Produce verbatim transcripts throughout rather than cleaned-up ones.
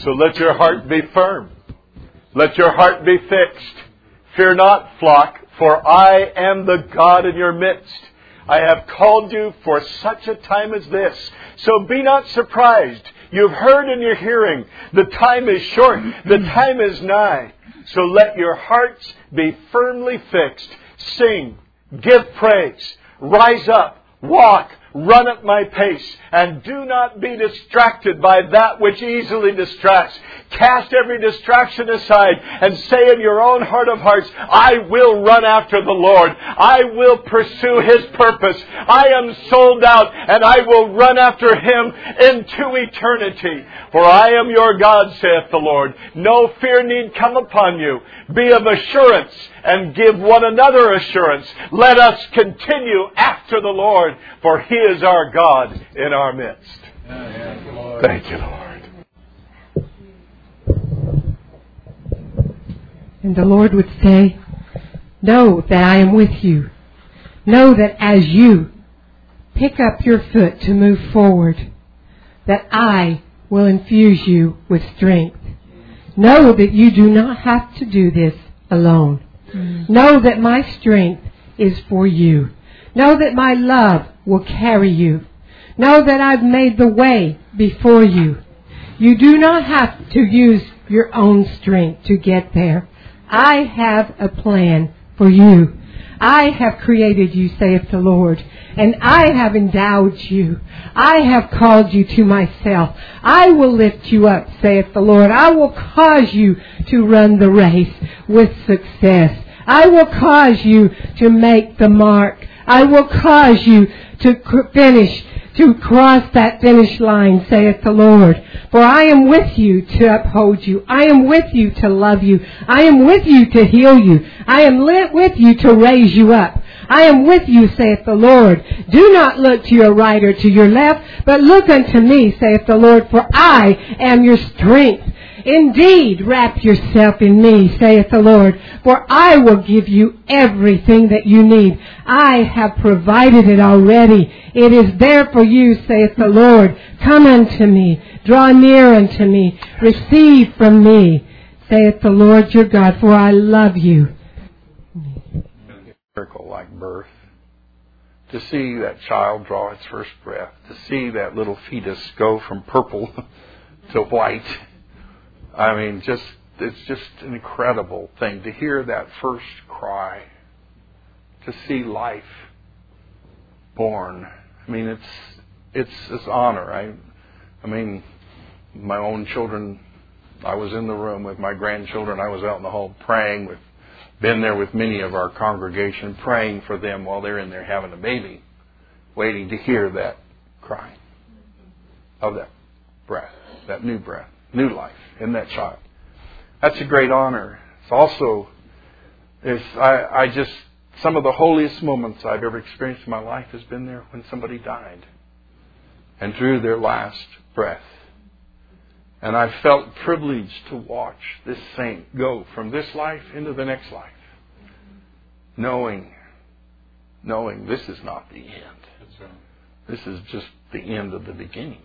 So let your heart be firm. Let your heart be fixed. Fear not, flock, for I am the God in your midst. I have called you for such a time as this. So be not surprised. You've heard and you're hearing. The time is short. The time is nigh. So let your hearts be firmly fixed. Sing. Give praise. Rise up. Walk. Run at my pace, and do not be distracted by that which easily distracts. Cast every distraction aside and say in your own heart of hearts, I will run after the Lord. I will pursue His purpose. I am sold out, and I will run after Him into eternity. For I am your God, saith the Lord. No fear need come upon you. Be of assurance and give one another assurance. Let us continue after the Lord, for He is our God in our midst. Thank you, Lord. And the Lord would say, know that I am with you. Know that as you pick up your foot to move forward, that I will infuse you with strength. Know that you do not have to do this alone. Mm-hmm. Know that my strength is for you. Know that my love will carry you. Know that I've made the way before you. You do not have to use your own strength to get there. I have a plan for you. I have created you, saith the Lord, and I have endowed you. I have called you to myself. I will lift you up, saith the Lord. I will cause you to run the race with success. I will cause you to make the mark. I will cause you to finish, to cross that finish line, saith the Lord. For I am with you to uphold you. I am with you to love you. I am with you to heal you. I am lit with you to raise you up. I am with you, saith the Lord. Do not look to your right or to your left, but look unto me, saith the Lord, for I am your strength. Indeed, wrap yourself in me, saith the Lord, for I will give you everything that you need. I have provided it already. It is there for you, saith the Lord. Come unto me. Draw near unto me. Receive from me, saith the Lord your God, for I love you. Miracle like birth. To see that child draw its first breath. To see that little fetus go from purple to white. I mean, just it's just an incredible thing to hear that first cry, to see life born. I mean, it's it's it's honor. I, I mean, my own children. I was in the room with my grandchildren. I was out in the hall praying with, been there with many of our congregation, praying for them while they're in there having a baby, waiting to hear that cry of that breath, that new breath, new life in that child. That's a great honor. It's also, it's, I, I just, some of the holiest moments I've ever experienced in my life has been there when somebody died and drew their last breath. And I felt privileged to watch this saint go from this life into the next life, knowing, knowing this is not the end. This is just the end of the beginning.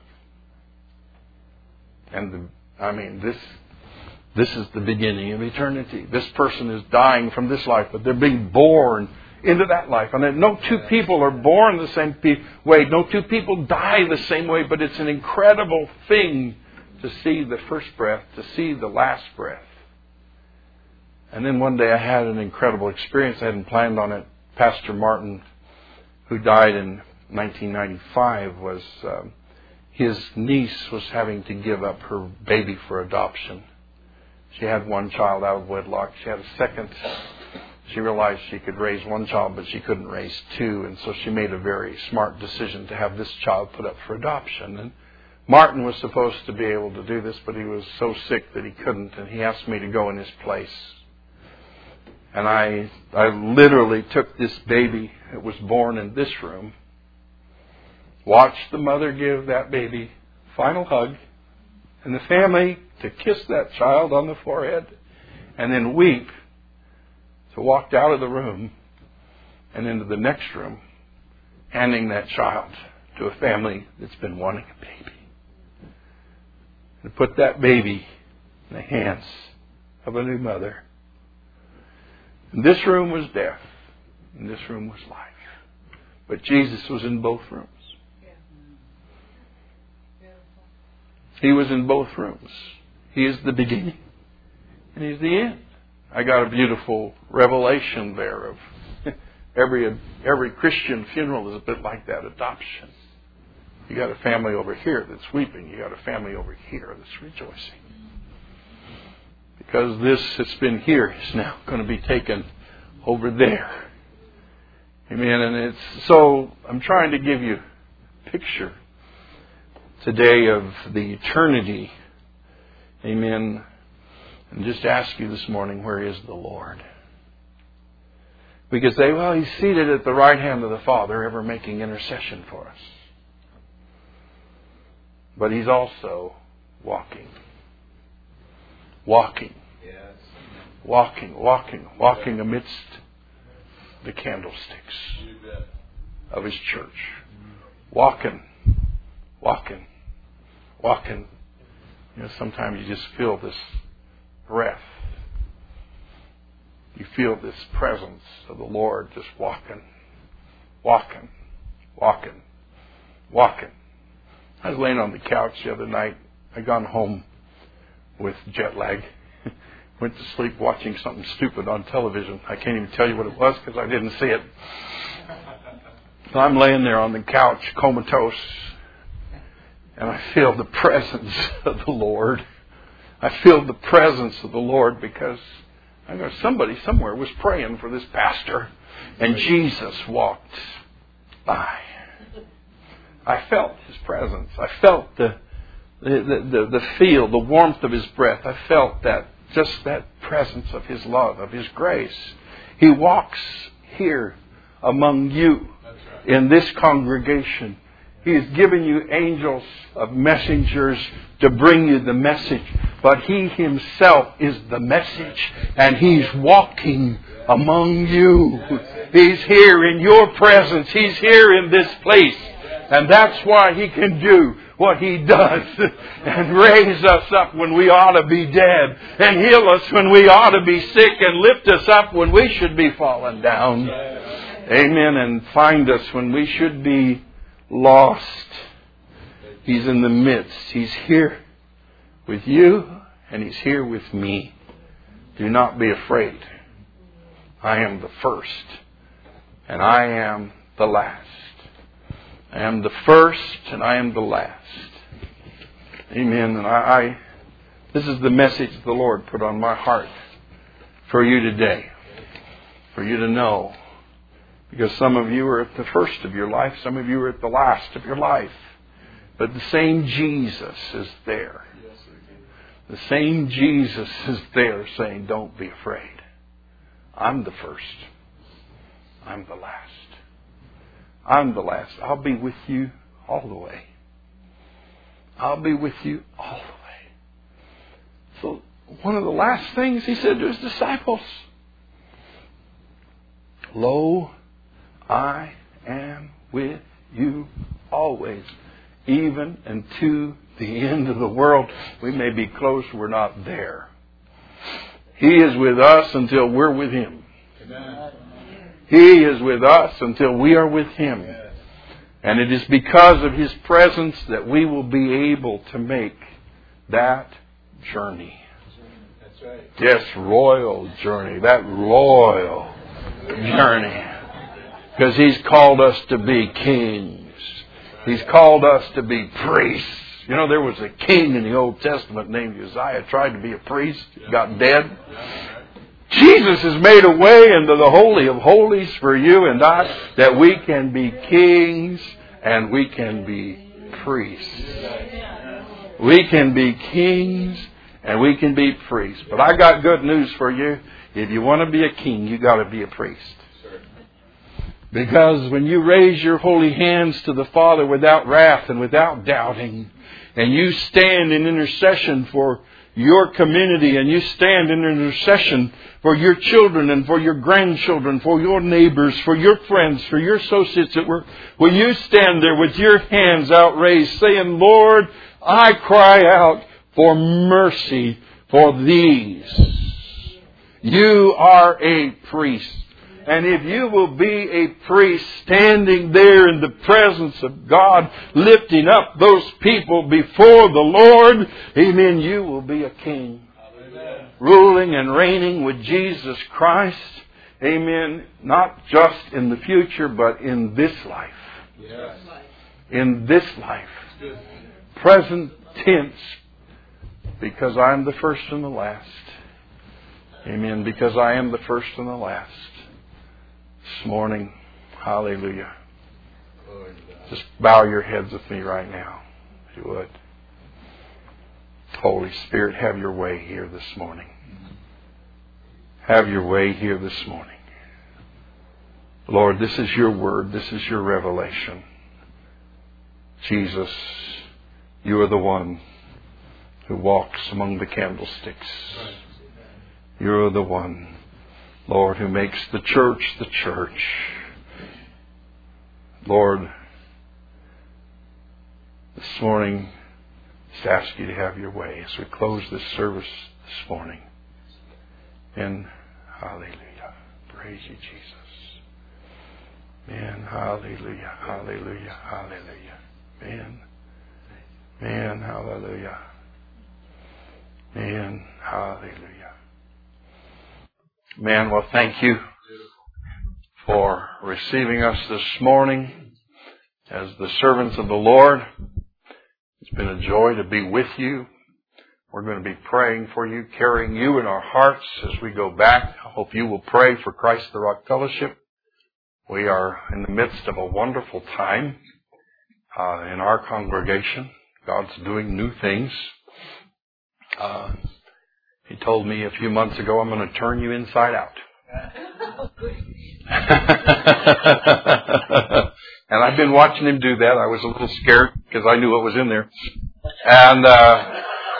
And the I mean, this this is the beginning of eternity. This person is dying from this life, but they're being born into that life. And no two people are born the same way. No two people die the same way, but it's an incredible thing to see the first breath, to see the last breath. And then one day I had an incredible experience. I hadn't planned on it. Pastor Martin, who died in nineteen ninety-five, was... Um, his niece was having to give up her baby for adoption. She had one child out of wedlock. She had a second. She realized she could raise one child, but she couldn't raise two. And so she made a very smart decision to have this child put up for adoption. And Martin was supposed to be able to do this, but he was so sick that he couldn't. And he asked me to go in his place. And I, I literally took this baby that was born in this room, watched the mother give that baby final hug, and the family to kiss that child on the forehead, and then weep, to walk out of the room and into the next room, handing that child to a family that's been wanting a baby. and put that baby in the hands of a new mother. And this room was death, and this room was life. But Jesus was in both rooms. He was in both rooms. He is the beginning, and He's the end. I got a beautiful revelation there of every every Christian funeral is a bit like that adoption. You got a family over here that's weeping. You got a family over here that's rejoicing. Because this that's been here is now going to be taken over there. Amen. And it's so I'm trying to give you a picture today of the eternity. Amen. And just ask you this morning, where is the Lord? We could say, well, He's seated at the right hand of the Father, ever making intercession for us. But He's also walking. Walking. Yes. Walking, walking, walking amidst the candlesticks of His church. Walking, walking, walking. You know, sometimes you just feel this breath. You feel this presence of the Lord just walking, walking, walking, walking. I was laying on the couch the other night. I gone home with jet lag. Went to sleep watching something stupid on television. I can't even tell you what it was because I didn't see it. So I'm laying there on the couch, comatose, and I feel the presence of the Lord. I feel the presence of the Lord because I know somebody somewhere was praying for this pastor, and Jesus walked by. I felt His presence. I felt the the, the, the feel, the warmth of His breath. I felt that, just that presence of His love, of His grace. He walks here among you in this congregation. He has given you angels of messengers to bring you the message. But He Himself is the message. And He's walking among you. He's here in your presence. He's here in this place. And that's why He can do what He does. And raise us up when we ought to be dead. And heal us when we ought to be sick. And lift us up when we should be fallen down. Amen. And find us when we should be lost. He's in the midst. He's here with you, and He's here with me. Do not be afraid. I am the first, and I am the last. I am the first, and I am the last. Amen. And I, I this is the message the Lord put on my heart for you today, for you to know. Because some of you are at the first of your life, some of you are at the last of your life. But the same Jesus is there. The same Jesus is there saying, don't be afraid. I'm the first. I'm the last. I'm the last. I'll be with you all the way. I'll be with you all the way. So one of the last things He said to His disciples, lo, I am with you always, even unto the end of the world. We may be close, we're not there. He is with us until we're with Him. Amen. He is with us until we are with Him. Yes. And it is because of His presence that we will be able to make that journey. That's right. Yes, royal journey. That royal journey. Because He's called us to be kings. He's called us to be priests. You know, there was a king in the Old Testament named Uzziah, tried to be a priest, got dead. Jesus has made a way into the Holy of Holies for you and I, that we can be kings and we can be priests. We can be kings and we can be priests. But I got good news for you. If you want to be a king, you got to be a priest. Because when you raise your holy hands to the Father without wrath and without doubting, and you stand in intercession for your community, and you stand in intercession for your children and for your grandchildren, for your neighbors, for your friends, for your associates at work, when you stand there with your hands outraised saying, Lord, I cry out for mercy for these. You are a priest. And if you will be a priest standing there in the presence of God, lifting up those people before the Lord, amen, you will be a king. Amen. Ruling and reigning with Jesus Christ, amen, not just in the future, but in this life. Yes. In this life. Present tense, because I am the first and the last. Amen, because I am the first and the last. This morning, hallelujah. Just bow your heads with me right now, if you would. Holy Spirit, have your way here this morning. Have your way here this morning. Lord, this is your word. This is your revelation. Jesus, you are the one who walks among the candlesticks. You are the one, Lord, who makes the church the church. Lord, this morning, just ask you to have your way as we close this service this morning. And hallelujah. Praise you, Jesus. Man, hallelujah, hallelujah, hallelujah. Man, man, hallelujah. Man, hallelujah. Man, well, thank you for receiving us this morning as the servants of the Lord. It's been a joy to be with you. We're going to be praying for you, carrying you in our hearts as we go back. I hope you will pray for Christ the Rock Fellowship. We are in the midst of a wonderful time uh, in our congregation. God's doing new things. Uh, He told me a few months ago, I'm going to turn you inside out. And I've been watching him do that. I was a little scared because I knew what was in there. And uh,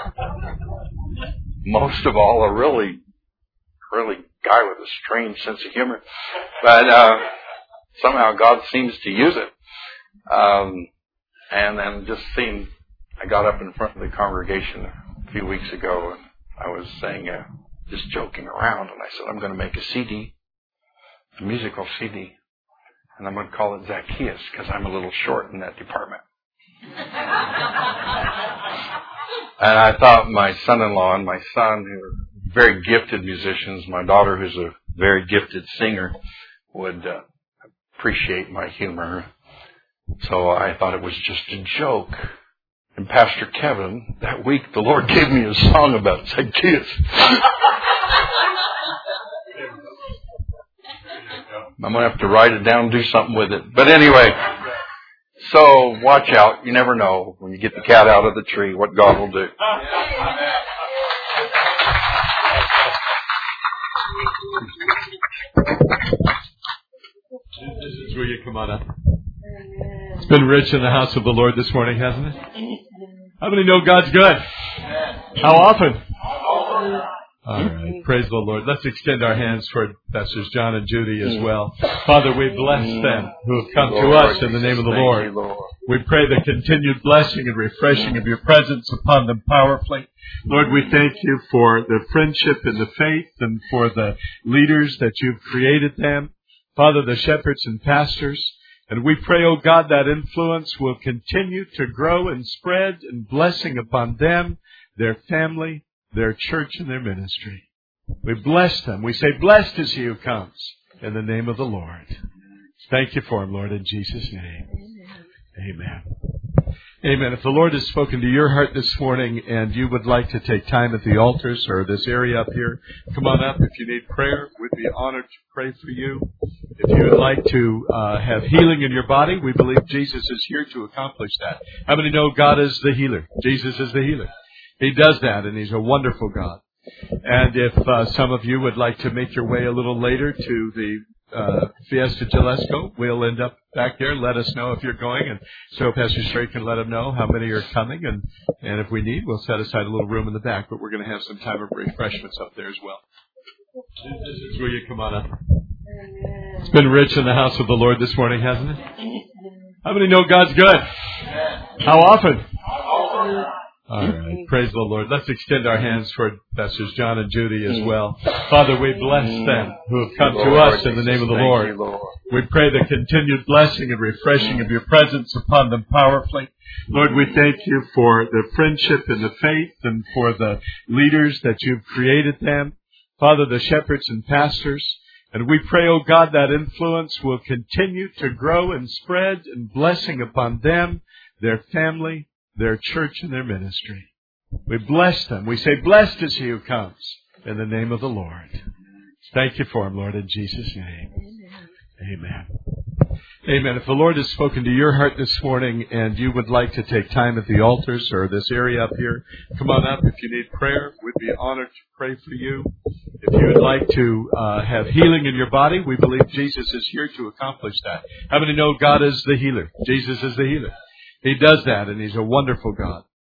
most of all, a really, really guy with a strange sense of humor. But uh, somehow God seems to use it. Um, and then just seeing, I got up in front of the congregation a few weeks ago and I was saying, uh, just joking around, and I said, I'm going to make a C D, a musical C D, and I'm going to call it Zacchaeus, because I'm a little short in that department. And I thought my son-in-law and my son, who are very gifted musicians, my daughter, who's a very gifted singer, would uh, appreciate my humor. So I thought it was just a joke. And Pastor Kevin, that week the Lord gave me a song about Zacchaeus. I'm going to have to write it down and do something with it. But anyway, so watch out. You never know when you get the cat out of the tree what God will do. This is where you come on up. It's been rich in the house of the Lord this morning, hasn't it? How many know God's good? How often? All right. Praise the Lord. Let's extend our hands toward Pastors John and Judy as well. Father, we bless them who have come to us in the name of the Lord. We pray the continued blessing and refreshing of your presence upon them powerfully. Lord, we thank you for the friendship and the faith and for the leaders that you've created them. Father, the shepherds and pastors. And we pray, oh God, that influence will continue to grow and spread and blessing upon them, their family, their church, and their ministry. We bless them. We say, blessed is he who comes in the name of the Lord. Thank you for him, Lord, in Jesus' name. Amen. Amen. If the Lord has spoken to your heart this morning and you would like to take time at the altars or this area up here, come on up. If you need prayer, we'd be honored to pray for you. If you would like to uh, have healing in your body, we believe Jesus is here to accomplish that. How many know God is the healer? Jesus is the healer. He does that, and he's a wonderful God. And if uh, some of you would like to make your way a little later to the uh, Fiesta Gillesco, we'll end up back there. Let us know if you're going, and so Pastor Sherry can let them know how many are coming. And, and if we need, we'll set aside a little room in the back, but we're going to have some time of refreshments up there as well. This is where you come on up. It's been rich in the house of the Lord this morning, hasn't it? How many know God's good? How often? All right. Praise the Lord. Let's extend our hands toward Pastors John and Judy as well. Father, we bless them who have come to us in the name of the Lord. We pray the continued blessing and refreshing of your presence upon them powerfully. Lord, we thank you for the friendship and the faith and for the leaders that you've created them. Father, the shepherds and pastors. And we pray, oh God, that influence will continue to grow and spread and blessing upon them, their family, their church, and their ministry. We bless them. We say, blessed is he who comes in the name of the Lord. Thank you for him, Lord, in Jesus' name. Amen. Amen. If the Lord has spoken to your heart this morning and you would like to take time at the altars or this area up here, come on up. If you need prayer, we'd be honored to pray for you. If you would like to uh, have healing in your body, we believe Jesus is here to accomplish that. How many know God is the healer? Jesus is the healer. He does that, and he's a wonderful God.